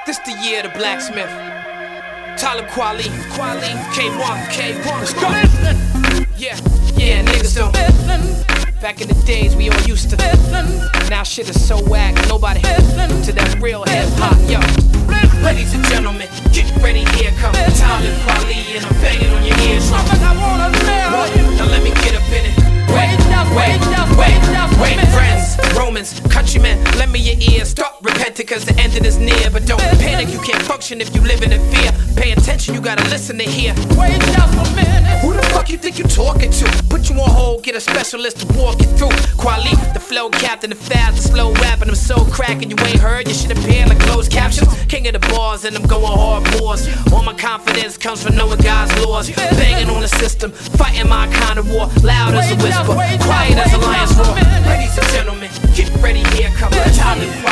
This the year of the blacksmith. Talib Kweli, K1, let's go. Yeah, niggas don't. Back in the days we all used to. Now shit is so whack, nobody to that real hip hop, yo. Ladies and gentlemen, get ready, here comes Talib Kweli, and I'm banging on your eardrum. Now let me get up in it. Wait, friends, Romans, countrymen, lend me your ears. Start repenting cause the ending is near. But don't panic, you can't function if you living in fear. Pay attention, you gotta listen to hear. Wait just a minute. Who the fuck you think you talking to? Put you on hold, get a specialist to walk you through. Kweli, the flow captain, the fast, the slow rapping. I'm so cracking, you ain't heard, your shit appear like closed captions. King of the bars and I'm going hard wars. All my confidence comes from knowing God's laws. Banging on the system, fighting my kind of war. Loud as a whisper, quiet as a lion's roar. Ladies and gentlemen, get ready, here comes Talib Kweli.